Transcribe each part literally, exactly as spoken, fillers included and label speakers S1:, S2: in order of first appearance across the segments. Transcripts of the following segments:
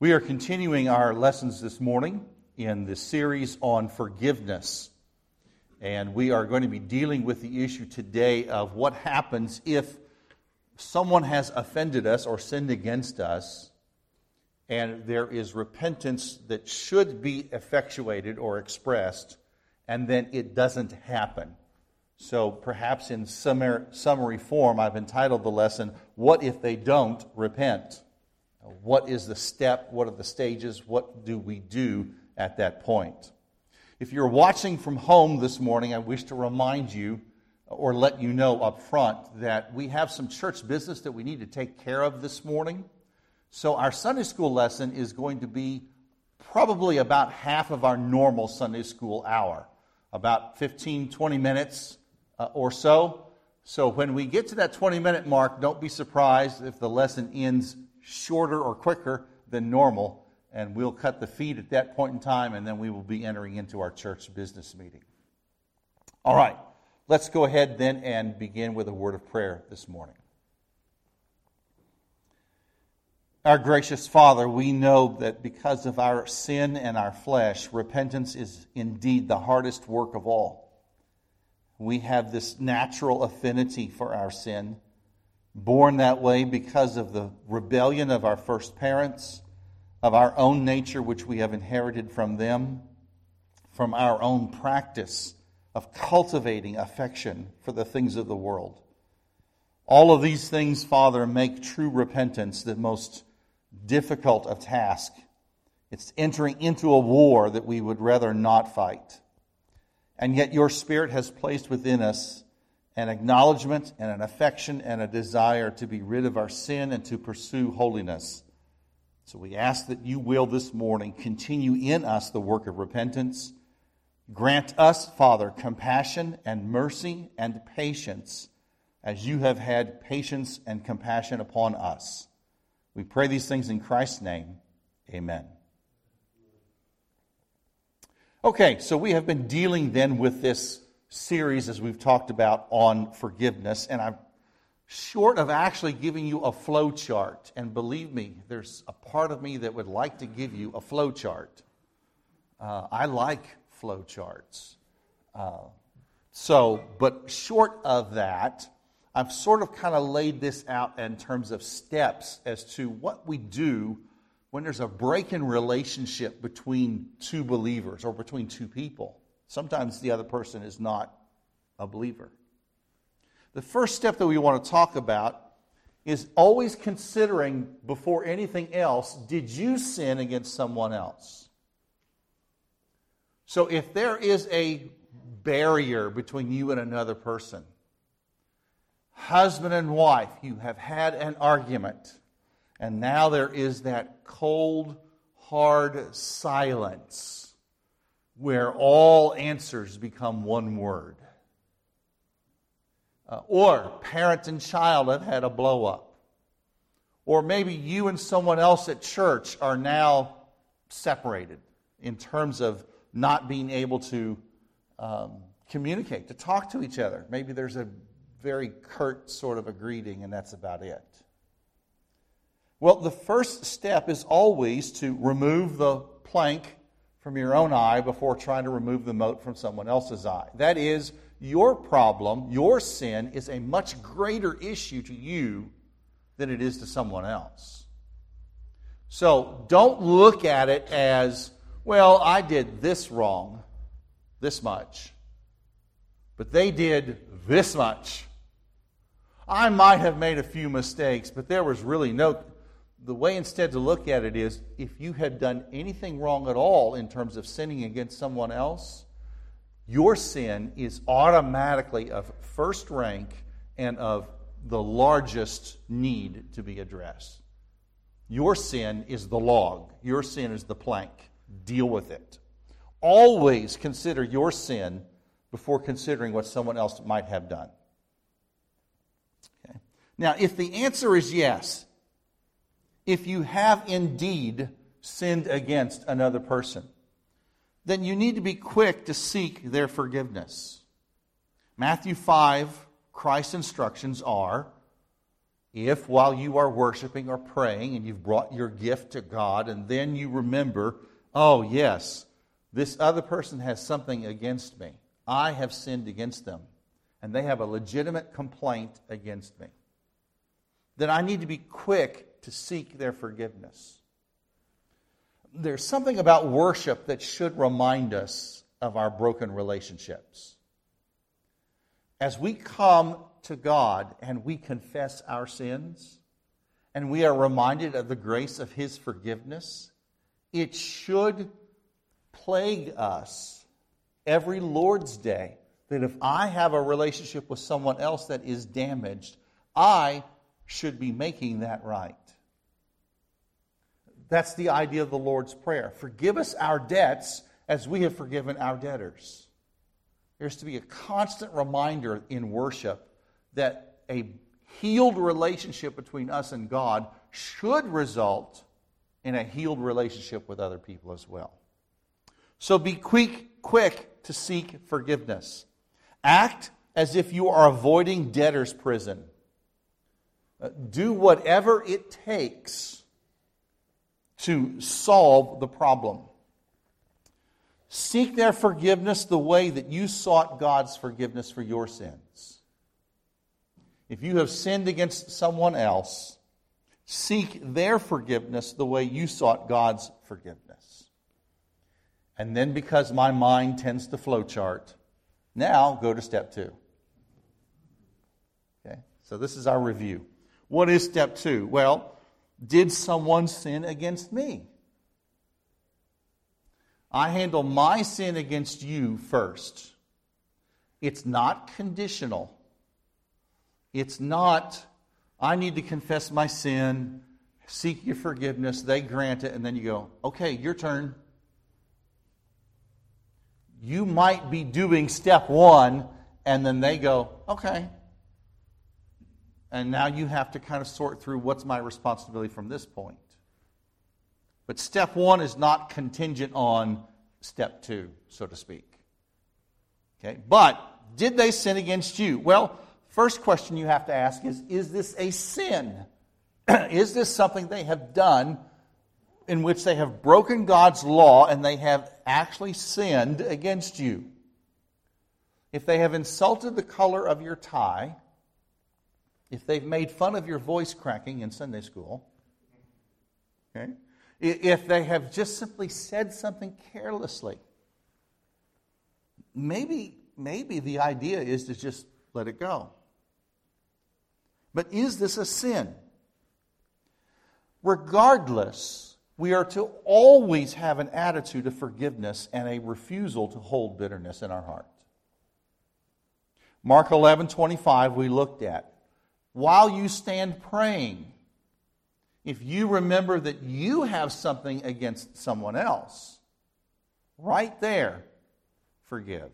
S1: We are continuing our lessons this morning in the series on forgiveness. And we are going to be dealing with the issue today of what happens if someone has offended us or sinned against us, and there is repentance that should be effectuated or expressed, and then it doesn't happen. So perhaps in summary form, I've entitled the lesson, What If They Don't Repent? What is the step? What are the stages? What do we do at that point? If you're watching from home this morning, I wish to remind you or let you know up front that we have some church business that we need to take care of this morning. So our Sunday school lesson is going to be probably about half of our normal Sunday school hour, about fifteen, twenty minutes uh, or so. So when we get to that twenty minute mark, don't be surprised if the lesson ends shorter or quicker than normal, and we'll cut the feed at that point in time, and then we will be entering into our church business meeting. All right, let's go ahead then and begin with a word of prayer this morning. Our gracious Father, we know that because of our sin and our flesh, repentance is indeed the hardest work of all. We have this natural affinity for our sin, born that way because of the rebellion of our first parents, of our own nature which we have inherited from them, from our own practice of cultivating affection for the things of the world. All of these things, Father, make true repentance the most difficult of tasks. It's entering into a war that we would rather not fight. And yet your Spirit has placed within us an acknowledgement and an affection and a desire to be rid of our sin and to pursue holiness. So we ask that you will this morning continue in us the work of repentance. Grant us, Father, compassion and mercy and patience as you have had patience and compassion upon us. We pray these things in Christ's name. Amen. Okay, so we have been dealing then with this series, as we've talked about, on forgiveness, and I'm short of actually giving you a flow chart, and believe me, there's a part of me that would like to give you a flow chart. Uh, I like flow charts. Uh, so, but short of that, I've sort of kind of laid this out in terms of steps as to what we do when there's a break in relationship between two believers or between two people. Sometimes the other person is not a believer. The first step that we want to talk about is always considering before anything else, did you sin against someone else? So if there is a barrier between you and another person, husband and wife, you have had an argument, and now there is that cold, hard silence where all answers become one word. Uh, or parent and child have had a blow up. Or maybe you and someone else at church are now separated in terms of not being able to um, communicate, to talk to each other. Maybe there's a very curt sort of a greeting, and that's about it. Well, the first step is always to remove the plank from your own eye before trying to remove the mote from someone else's eye. That is, your problem, your sin, is a much greater issue to you than it is to someone else. So don't look at it as, well, I did this wrong, this much, but they did this much. I might have made a few mistakes, but there was really no... The way instead to look at it is, if you had done anything wrong at all in terms of sinning against someone else, your sin is automatically of first rank and of the largest need to be addressed. Your sin is the log. Your sin is the plank. Deal with it. Always consider your sin before considering what someone else might have done. Okay. Now, if the answer is yes, if you have indeed sinned against another person, then you need to be quick to seek their forgiveness. Matthew five, Christ's instructions are, If while you are worshiping or praying and you've brought your gift to God and then you remember, oh yes, this other person has something against me. I have sinned against them. And they have a legitimate complaint against me. Then I need to be quick to seek their forgiveness. There's something about worship that should remind us of our broken relationships. As we come to God and we confess our sins, and we are reminded of the grace of His forgiveness, it should plague us every Lord's Day that if I have a relationship with someone else that is damaged, I should be making that right. That's the idea of the Lord's Prayer. Forgive us our debts as we have forgiven our debtors. There's to be a constant reminder in worship that a healed relationship between us and God should result in a healed relationship with other people as well. So be quick, quick to seek forgiveness. Act as if you are avoiding debtor's prison. Uh, do whatever it takes to solve the problem. Seek their forgiveness the way that you sought God's forgiveness for your sins. If you have sinned against someone else, seek their forgiveness the way you sought God's forgiveness. And then, because my mind tends to flowchart, now go to step two. Okay, so this is our review. What is step two? Well, did someone sin against me? I handle my sin against you first. It's not conditional. It's not, I need to confess my sin, seek your forgiveness, they grant it, and then you go, okay, your turn. You might be doing step one, and then they go, okay. And now you have to kind of sort through what's my responsibility from this point. But step one is not contingent on step two, so to speak. Okay, but did they sin against you? Well, first question you have to ask is, is this a sin? Is this something they have done in which they have broken God's law and they have actually sinned against you? If they have insulted the color of your tie, if they've made fun of your voice cracking in Sunday school, okay, if they have just simply said something carelessly, maybe, maybe the idea is to just let it go. But is this a sin? Regardless, we are to always have an attitude of forgiveness and a refusal to hold bitterness in our heart. Mark eleven twenty-five we looked at. While you stand praying, if you remember that you have something against someone else, right there, forgive.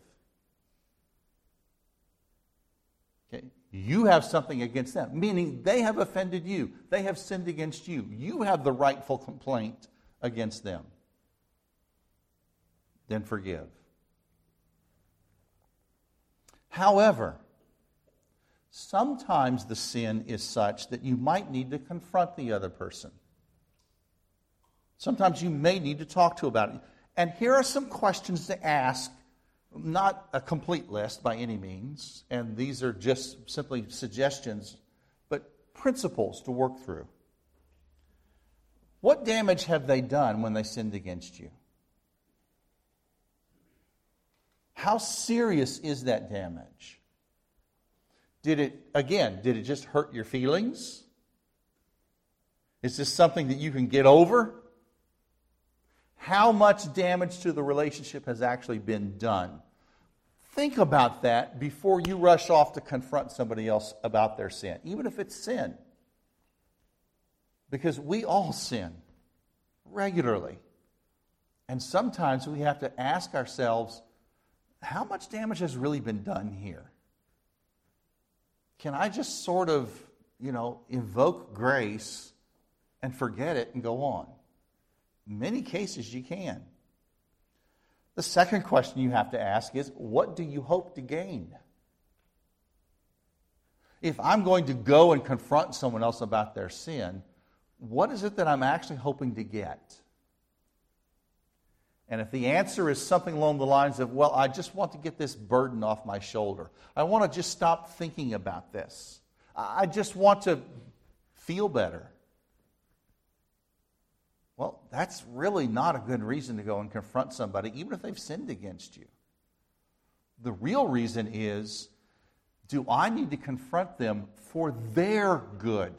S1: Okay? You have something against them, meaning they have offended you. They have sinned against you. You have the rightful complaint against them. Then forgive. However, sometimes the sin is such that you might need to confront the other person. Sometimes you may need to talk to about it. And here are some questions to ask, not a complete list by any means, and these are just simply suggestions, but principles to work through. What damage have they done when they sinned against you? How serious is that damage? Did it, again, did it just hurt your feelings? Is this something that you can get over? How much damage to the relationship has actually been done? Think about that before you rush off to confront somebody else about their sin, even if it's sin. Because we all sin regularly. And sometimes we have to ask ourselves, how much damage has really been done here? Can I just sort of, you know, invoke grace and forget it and go on? In many cases you can. The second question you have to ask is, what do you hope to gain? If I'm going to go and confront someone else about their sin, what is it that I'm actually hoping to get? And if the answer is something along the lines of, well, I just want to get this burden off my shoulder. I want to just stop thinking about this. I just want to feel better. Well, that's really not a good reason to go and confront somebody, even if they've sinned against you. The real reason is, do I need to confront them for their good?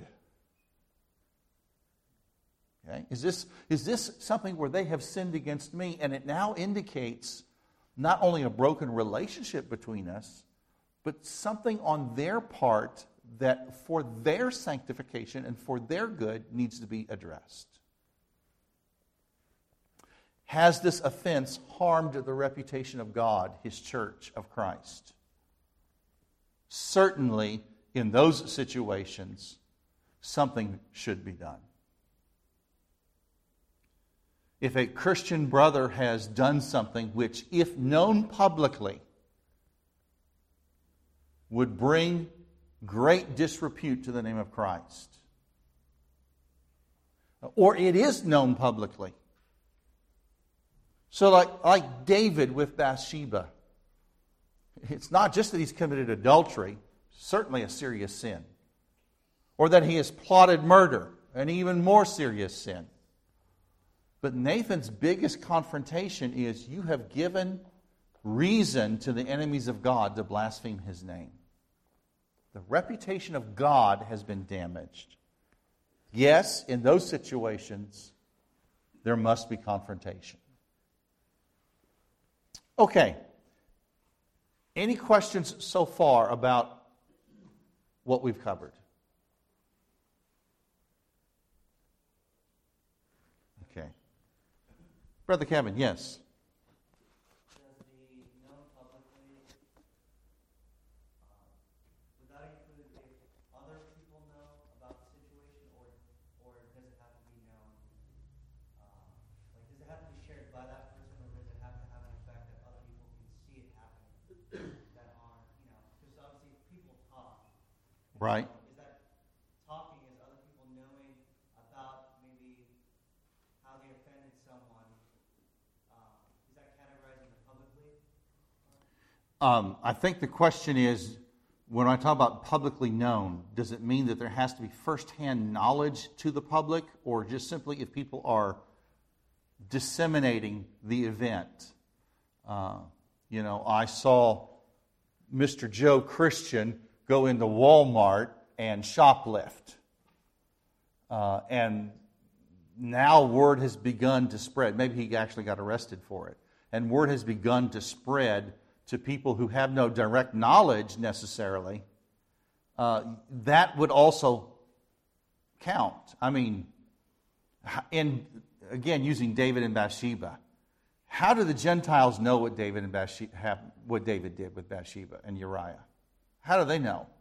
S1: Okay? Is this, is this something where they have sinned against me, and it now indicates not only a broken relationship between us, but something on their part that for their sanctification and for their good needs to be addressed? Has this offense harmed the reputation of God, His church, of Christ? Certainly, in those situations, something should be done. If a Christian brother has done something which, if known publicly, would bring great disrepute to the name of Christ, or it is known publicly, so like, like David with Bathsheba, it's not just that he's committed adultery, certainly a serious sin, or that he has plotted murder, an even more serious sin. But Nathan's biggest confrontation is, you have given reason to the enemies of God to blaspheme His name. The reputation of God has been damaged. Yes, in those situations, there must be confrontation. Okay. Any questions so far about what we've covered? Okay. Brother Kevin, yes.
S2: Does the known publicly, uh, would that include if other people know about the situation, or or does it have to be known? Uh, like, does it have to be shared by that person, or does it have to have an effect that other people can see it happening? That aren't, you know, because obviously people talk.
S1: Right.
S2: So is that talking, is other people knowing about maybe how they offended someone? Uh, is that categorizing it publicly?
S1: Um, I think the question is, when I talk about publicly known, does it mean that there has to be firsthand knowledge to the public, or just simply if people are disseminating the event? Uh, you know, I saw Mister Joe Christian go into Walmart and shoplift. Uh, and now word has begun to spread. Maybe he actually got arrested for it. And word has begun to spread to people who have no direct knowledge necessarily. Uh, that would also count. I mean, in, again, using David and Bathsheba, how do the Gentiles know what David and Bathsheba have, what David did with Bathsheba and Uriah? How do they know?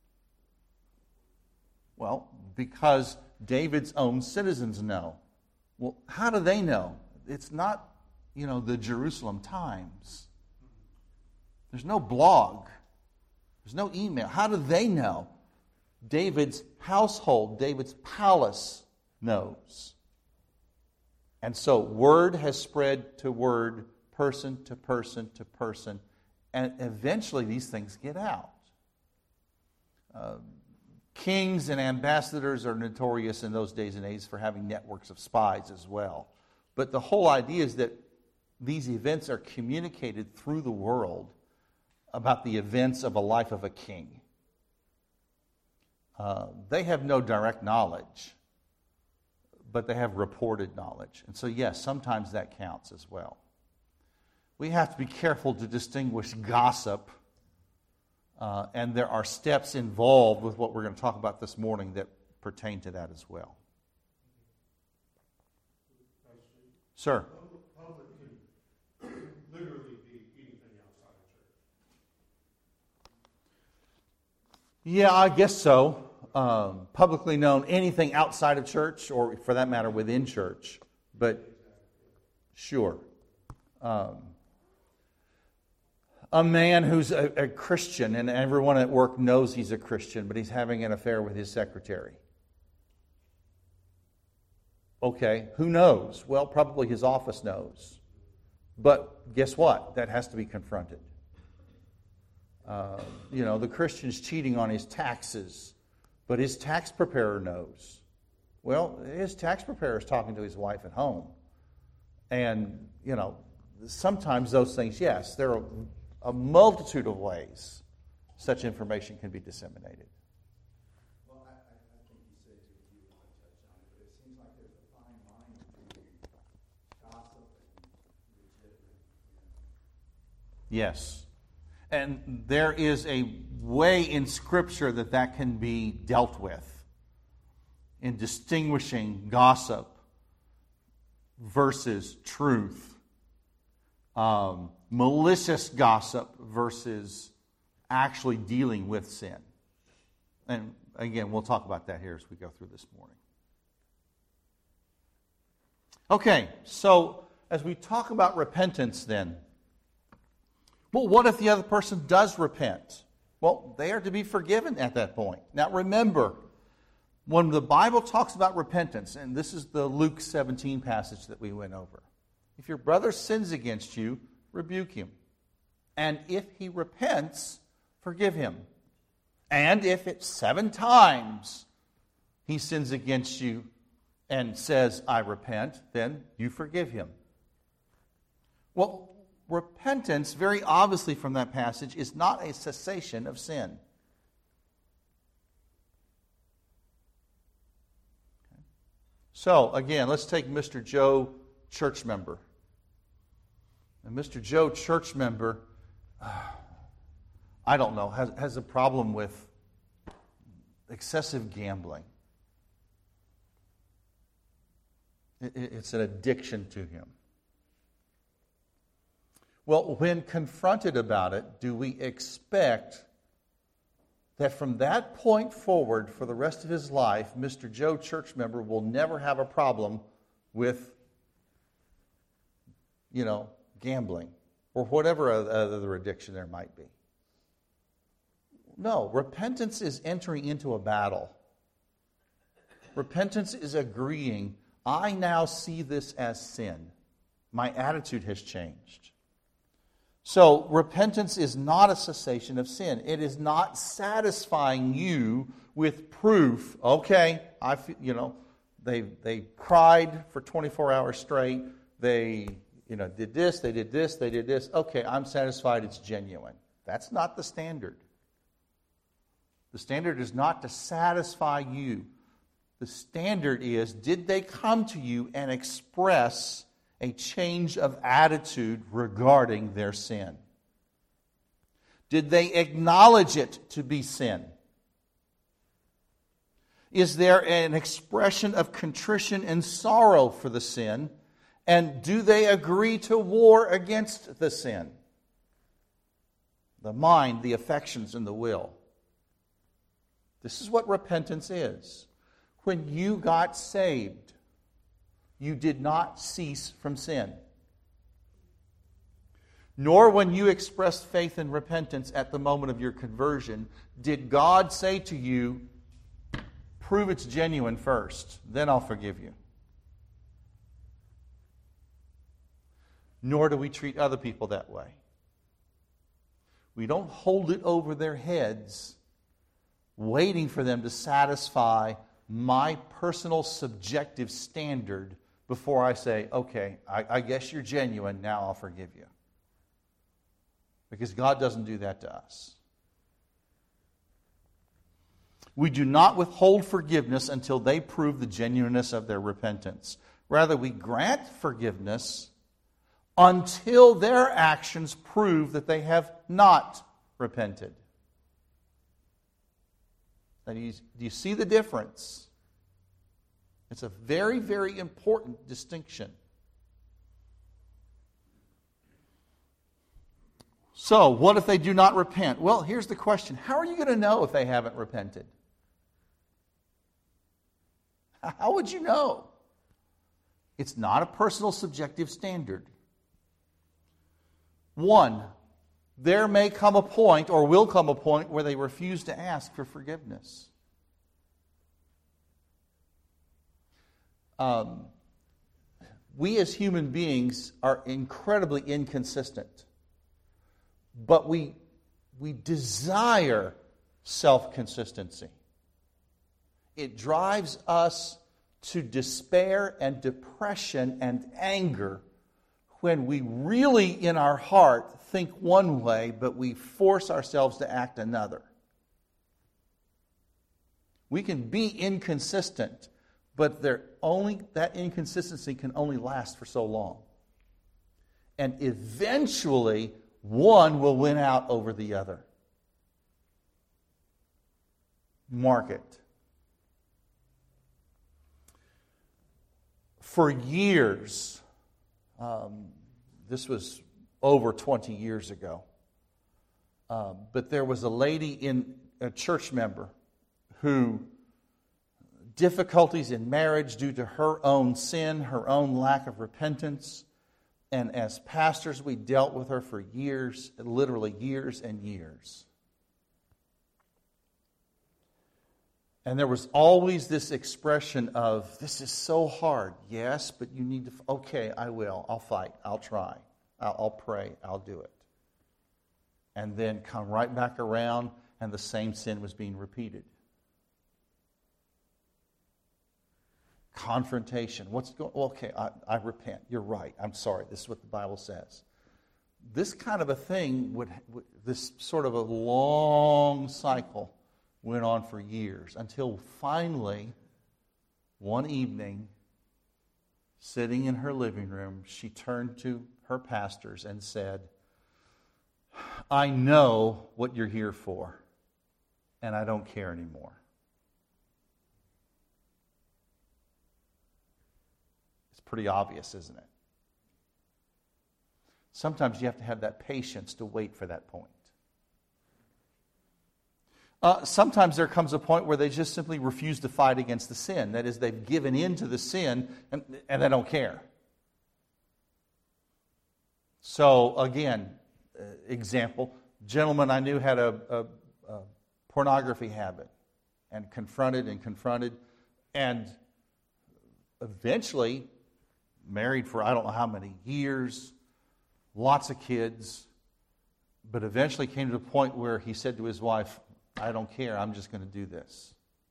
S1: Well, because David's own citizens know. Well, how do they know? It's not, you know, the Jerusalem Times. There's no blog. There's no email. How do they know? David's household, David's palace knows. And so word has spread to word, person to person to person, and eventually these things get out. Uh, kings and ambassadors are notorious in those days and ages for having networks of spies as well. But the whole idea is that these events are communicated through the world about the events of a life of a king. Uh, they have no direct knowledge, but they have reported knowledge. And so, yes, sometimes that counts as well. We have to be careful to distinguish gossip, uh, and there are steps involved with what we're going to talk about this morning that pertain to that as well. Sir?
S3: Public can literally be anything outside of church.
S1: Yeah, I guess so. Um, publicly known, anything outside of church, or for that matter, within church. But sure. Um, a man who's a, a Christian and everyone at work knows he's a Christian, but he's having an affair with his secretary. Okay, who knows? Well, probably his office knows. But guess what? That has to be confronted. Uh, you know, the Christian's cheating on his taxes, but his tax preparer knows. Well, his tax preparer is talking to his wife at home. And, you know, sometimes those things, yes, there are a multitude of ways such information can be disseminated.
S4: Well, I, I think you said you want to touch on it, but it seems like there's a fine line between gossip and legitimate.
S1: Yes. And there is a way in Scripture that that can be dealt with in distinguishing gossip versus truth. Um, malicious gossip versus actually dealing with sin. And again, we'll talk about that here as we go through this morning. Okay, so as we talk about repentance then, well, what if the other person does repent? Well, they are to be forgiven at that point. Now remember, when the Bible talks about repentance, and this is the Luke seventeen passage that we went over, if your brother sins against you, rebuke him. And if he repents, forgive him. And if it's seven times he sins against you and says, I repent, then you forgive him. Well, repentance, very obviously from that passage, is not a cessation of sin. So, again, let's take Mister Joe, church member. And Mister Joe, church member, uh, I don't know, has, has a problem with excessive gambling. It, it's an addiction to him. Well, when confronted about it, do we expect that from that point forward for the rest of his life, Mister Joe, church member, will never have a problem with, you know, gambling or whatever other addiction there might be? No, repentance is entering into a battle. Repentance is agreeing, I now see this as sin. My attitude has changed. So, repentance is not a cessation of sin. It is not satisfying you with proof. Okay, I feel, you know, they they cried for twenty-four hours straight. They, you know, did this, they did this, they did this. Okay, I'm satisfied, it's genuine. That's not the standard. The standard is not to satisfy you. The standard is, did they come to you and express a change of attitude regarding their sin? Did they acknowledge it to be sin? Is there an expression of contrition and sorrow for the sin? And do they agree to war against the sin? The mind, the affections, and the will. This is what repentance is. When you got saved, you did not cease from sin. Nor when you expressed faith and repentance at the moment of your conversion, did God say to you, prove it's genuine first, then I'll forgive you. Nor do we treat other people that way. We don't hold it over their heads, waiting for them to satisfy my personal subjective standard before I say, okay, I, I guess you're genuine, now I'll forgive you. Because God doesn't do that to us. We do not withhold forgiveness until they prove the genuineness of their repentance. Rather, we grant forgiveness until their actions prove that they have not repented. Now, do you, do you see the difference? It's a very, very important distinction. So, what if they do not repent? Well, here's the question. How are you going to know if they haven't repented? How would you know? It's not a personal subjective standard. One, there may come a point, or will come a point, where they refuse to ask for forgiveness. Um, we as human beings are incredibly inconsistent, but we, we desire self-consistency. It drives us to despair and depression and anger when we really, in our heart, think one way, but we force ourselves to act another. We can be inconsistent, but they're only, that inconsistency can only last for so long. And eventually, one will win out over the other. Mark it. For years, um, this was over twenty years ago, uh, but there was a lady, in a church member, who difficulties in marriage due to her own sin, her own lack of repentance, and as pastors we dealt with her for years, literally years and years. And there was always this expression of, this is so hard. Yes, but you need to, okay, I will. I'll fight. I'll try. I'll, I'll pray. I'll do it. And then come right back around, and the same sin was being repeated. Confrontation. What's going on? Okay, I, I repent. You're right. I'm sorry. This is what the Bible says. This kind of a thing, would, would this sort of a long cycle, went on for years, until finally, one evening, sitting in her living room, she turned to her pastors and said, I know what you're here for, and I don't care anymore. It's pretty obvious, isn't it? Sometimes you have to have that patience to wait for that point. Uh, sometimes there comes a point where they just simply refuse to fight against the sin. That is, they've given in to the sin and, and they don't care. So, again, uh, example, gentleman I knew had a, a, a pornography habit, and confronted and confronted, and eventually married for I don't know how many years, lots of kids, but eventually came to the point where he said to his wife, I don't care, I'm just going to do this.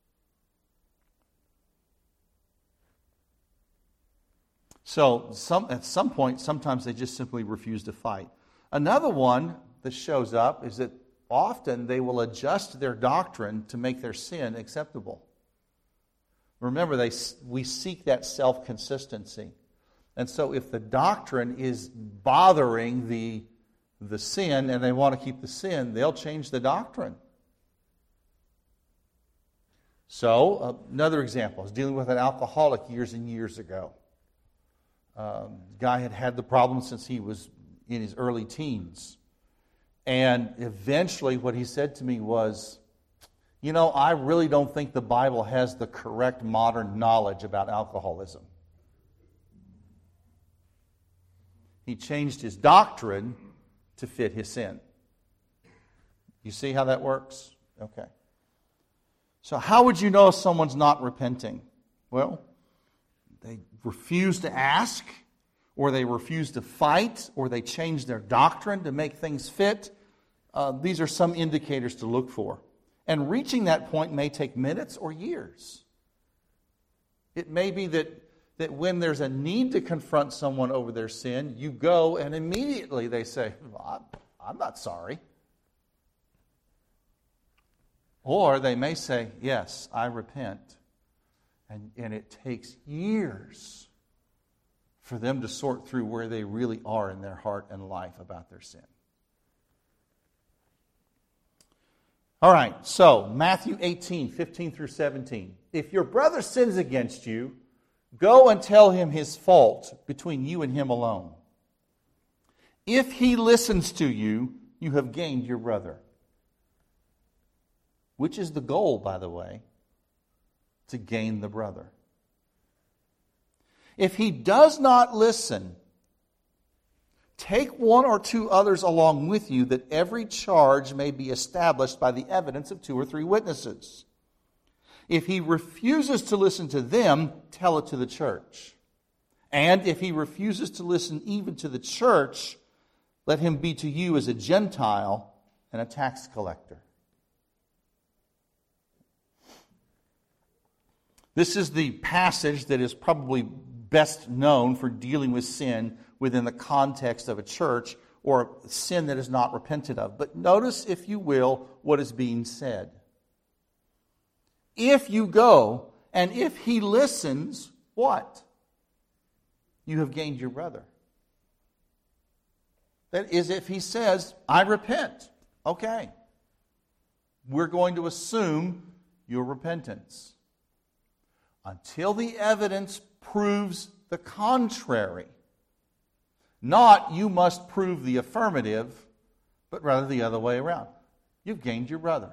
S1: So some, at some point, sometimes they just simply refuse to fight. Another one that shows up is that often they will adjust their doctrine to make their sin acceptable. Remember, they, we seek that self-consistency. And so if the doctrine is bothering the, the sin and they want to keep the sin, they'll change the doctrine. So, uh, another example, I was dealing with an alcoholic years and years ago. Um, the guy had had the problem since he was in his early teens. And eventually what he said to me was, you know, I really don't think the Bible has the correct modern knowledge about alcoholism. He changed his doctrine to fit his sin. You see how that works? Okay. So how would you know if someone's not repenting? Well, they refuse to ask, or they refuse to fight, or they change their doctrine to make things fit. Uh, these are some indicators to look for. And reaching that point may take minutes or years. It may be that, that when there's a need to confront someone over their sin, you go and immediately they say, well, I'm not sorry. Or they may say, yes, I repent. And, and it takes years for them to sort through where they really are in their heart and life about their sin. All right, so Matthew eighteen, fifteen through seventeen. If your brother sins against you, go and tell him his fault between you and him alone. If he listens to you, you have gained your brother. Which is the goal, by the way, to gain the brother. If he does not listen, Take one or two others along with you, that every charge may be established by the evidence of two or three witnesses. If he refuses to listen to them, tell it to the church. And if he refuses to listen even to the church, let him be to you as a Gentile and a tax collector. This is the passage that is probably best known for dealing with sin within the context of a church, or sin that is not repented of. But notice, if you will, what is being said. If you go, and if he listens, what? You have gained your brother. That is, if he says, I repent. Okay. We're going to assume your repentance. Until the evidence proves the contrary. Not, you must prove the affirmative, but rather the other way around. You've gained your brother.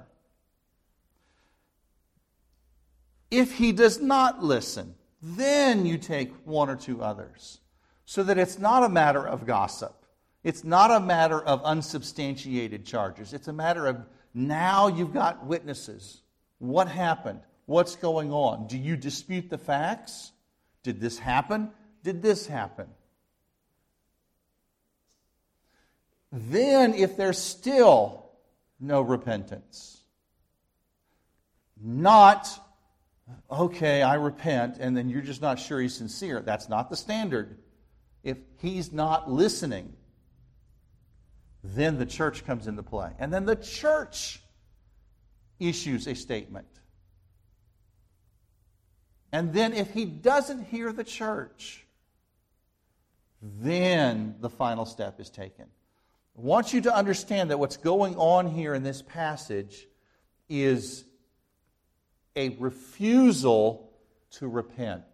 S1: If he does not listen, then you take one or two others. So that it's not a matter of gossip. It's not a matter of unsubstantiated charges. It's a matter of, now you've got witnesses. What happened? What's going on? Do you dispute the facts? Did this happen? Did this happen? Then, if there's still no repentance, not, okay, I repent, and then you're just not sure he's sincere. That's not the standard. If he's not listening, then the church comes into play. And then the church issues a statement. And then if he doesn't hear the church, then the final step is taken. I want you to understand that what's going on here in this passage is a refusal to repent.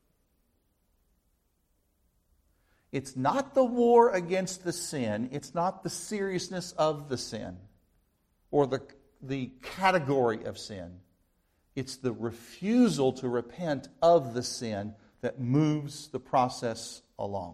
S1: It's not the war against the sin. It's not the seriousness of the sin or the, the category of sin. It's the refusal to repent of the sin that moves the process along.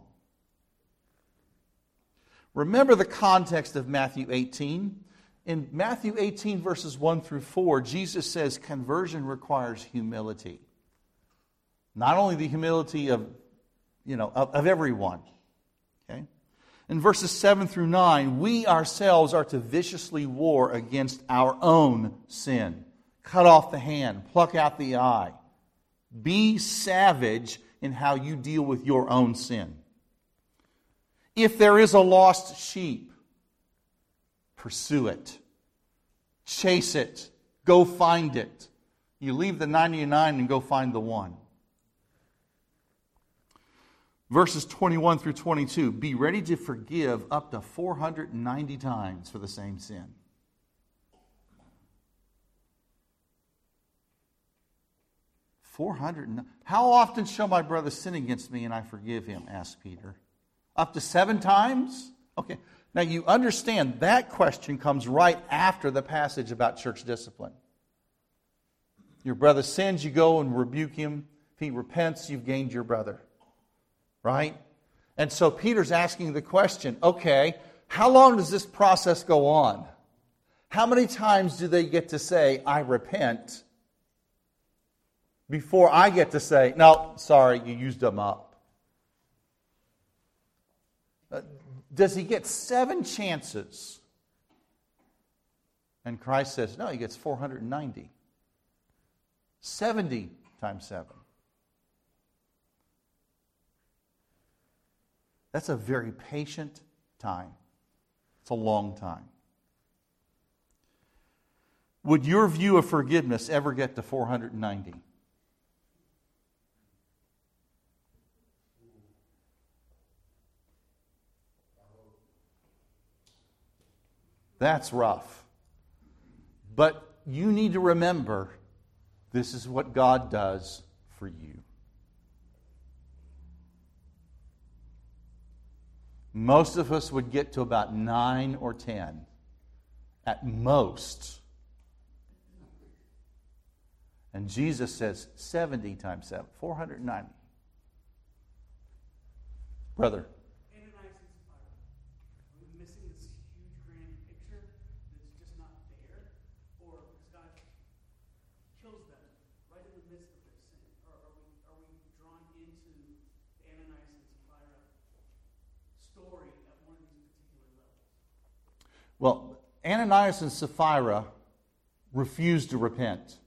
S1: Remember the context of Matthew eighteen. In Matthew eighteen, verses one through four, Jesus says conversion requires humility. Not only the humility of, you know, of, of everyone. Okay? In verses seven through nine, we ourselves are to viciously war against our own sin. Cut off the hand, pluck out the eye. Be savage in how you deal with your own sin. If there is a lost sheep, pursue it. Chase it. Go find it. You leave the ninety-nine and go find the one. Verses twenty-one through twenty-two. Be ready to forgive up to four hundred ninety times for the same sin. four hundred. How often shall my brother sin against me and I forgive him? Asked Peter. Up to seven times? Okay. Now you understand that question comes right after the passage about church discipline. Your brother sins, you go and rebuke him. If he repents, you've gained your brother. Right? And so Peter's asking the question, okay, how long does this process go on? How many times do they get to say, I repent, before I get to say, no, sorry, you used them up? Uh, does he get seven chances? And Christ says, no, he gets four hundred ninety. seventy times seven. That's a very patient time. It's a long time. Would your view of forgiveness ever get to four hundred ninety? That's rough. But you need to remember, this is what God does for you. Most of us would get to about nine or ten at most. And Jesus says seventy times seven, four hundred ninety. Brother. Well, Ananias and Sapphira refused to repent.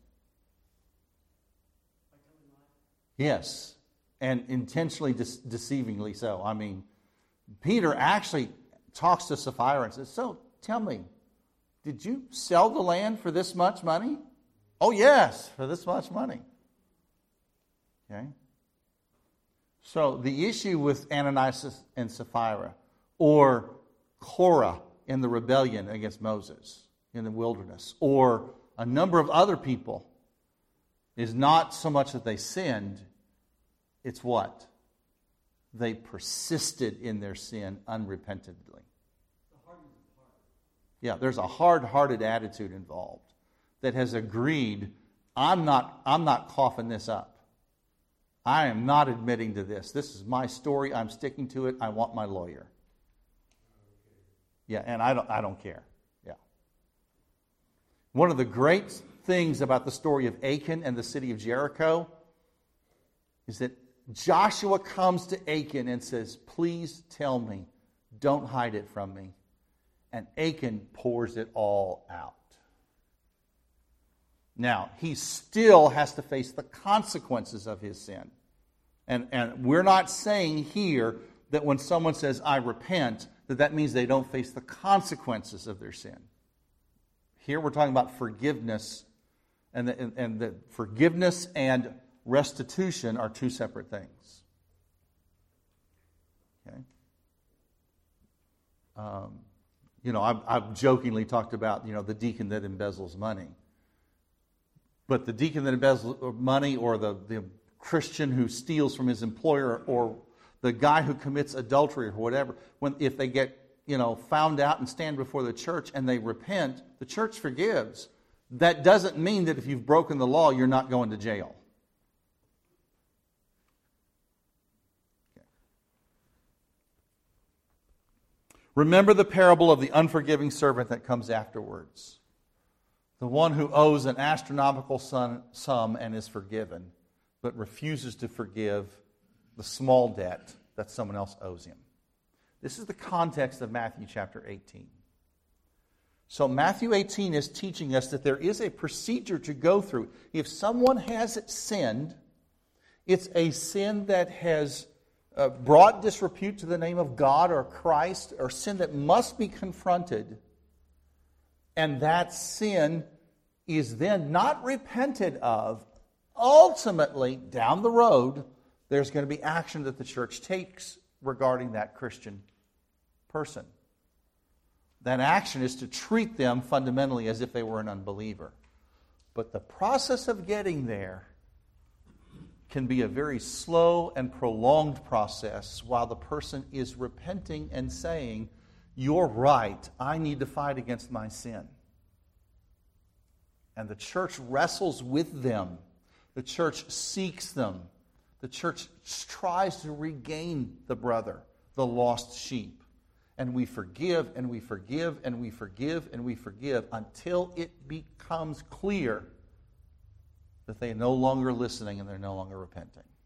S1: Yes, and intentionally de- deceivingly so. I mean, Peter actually talks to Sapphira and says, so, tell me, did you sell the land for this much money? Oh, yes, for this much money. Okay? So the issue with Ananias and Sapphira, or Korah in the rebellion against Moses in the wilderness, or a number of other people, is not so much that they sinned, it's what? They persisted in their sin unrepentantly. Yeah, there's a hard-hearted attitude involved that has agreed, I'm not, I'm not coughing this up. I am not admitting to this. This is my story. I'm sticking to it. I want my lawyer. Yeah, and I don't, I don't care. Yeah. One of the great things about the story of Achan and the city of Jericho is that Joshua comes to Achan and says, please tell me. Don't hide it from me. And Achan pours it all out. Now, he still has to face the consequences of his sin. And, and we're not saying here that when someone says, I repent, that that means they don't face the consequences of their sin. Here we're talking about forgiveness, and the, and, and the forgiveness and restitution are two separate things. Okay? Um, you know, I've, I've jokingly talked about, you know, the deacon that embezzles money. But the deacon that embezzles money, or the, the Christian who steals from his employer, or the guy who commits adultery or whatever, when if they get, you know, found out and stand before the church and they repent, the church forgives. That doesn't mean that if you've broken the law, you're not going to jail. Okay. Remember the parable of the unforgiving servant that comes afterwards. The one who owes an astronomical sum and is forgiven, but refuses to forgive the small debt that someone else owes him. This is the context of Matthew chapter eighteen. So Matthew eighteen is teaching us that there is a procedure to go through. If someone has sinned, it's a sin that has uh, brought disrepute to the name of God or Christ, or sin that must be confronted. And that sin is then not repented of. Ultimately, down the road, there's going to be action that the church takes regarding that Christian person. That action is to treat them fundamentally as if they were an unbeliever. But the process of getting there can be a very slow and prolonged process while the person is repenting and saying, you're right, I need to fight against my sin. And the church wrestles with them. The church seeks them. The church tries to regain the brother, the lost sheep. And we forgive, and we forgive, and we forgive, and we forgive until it becomes clear that they are no longer listening and they're no longer repenting.